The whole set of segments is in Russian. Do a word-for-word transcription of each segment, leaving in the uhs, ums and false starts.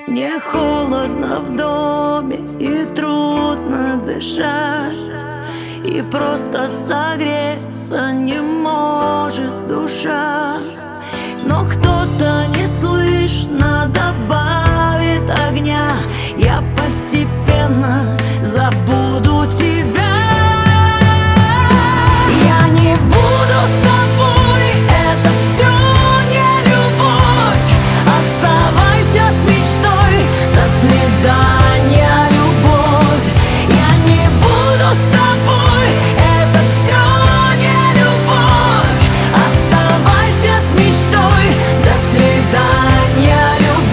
Мне холодно в доме и трудно дышать, и просто согреться не может душа. Но кто-то неслышно добавит огня, я постепенно забуду тебя. Я не буду с тобой, это все не любовь. Оставайся с мечтой, до свидания, любовь. Я не буду с тобой, это все не любовь. Оставайся с мечтой, до свидания,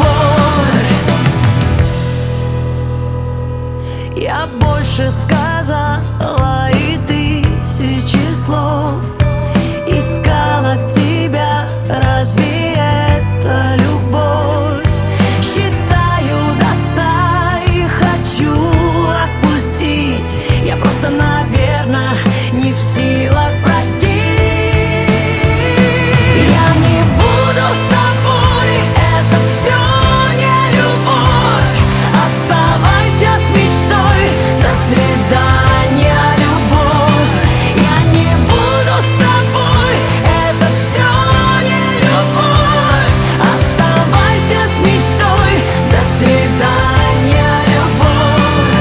любовь. Я больше сказала и тысячи слов, искала тебя, разве это любовь? Считаю до ста и хочу отпустить, я просто, наверное, не в силах простить. Я не буду с тобой, это все не любовь. Оставайся с мечтой, до свидания, любовь. Я не буду с тобой, это все не любовь. Оставайся с мечтой, до свидания, любовь.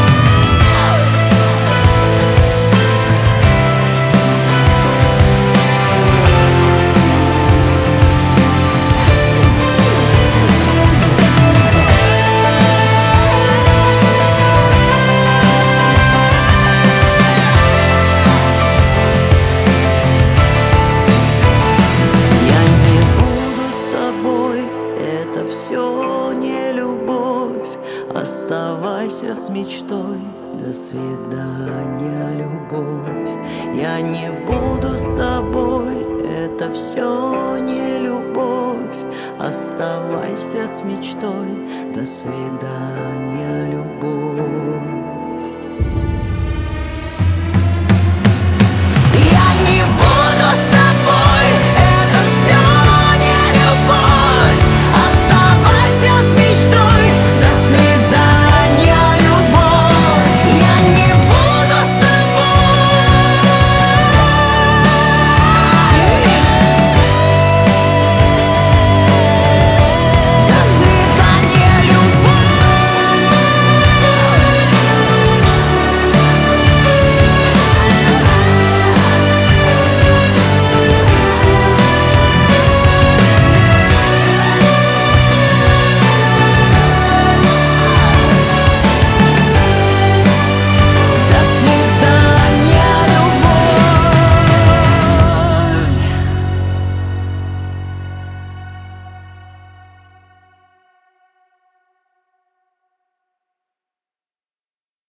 Я не буду с тобой, это все не любовь. Оставайся с мечтой, до свидания, любовь. Я не буду с тобой, это все не любовь. Оставайся с мечтой, до свидания, любовь.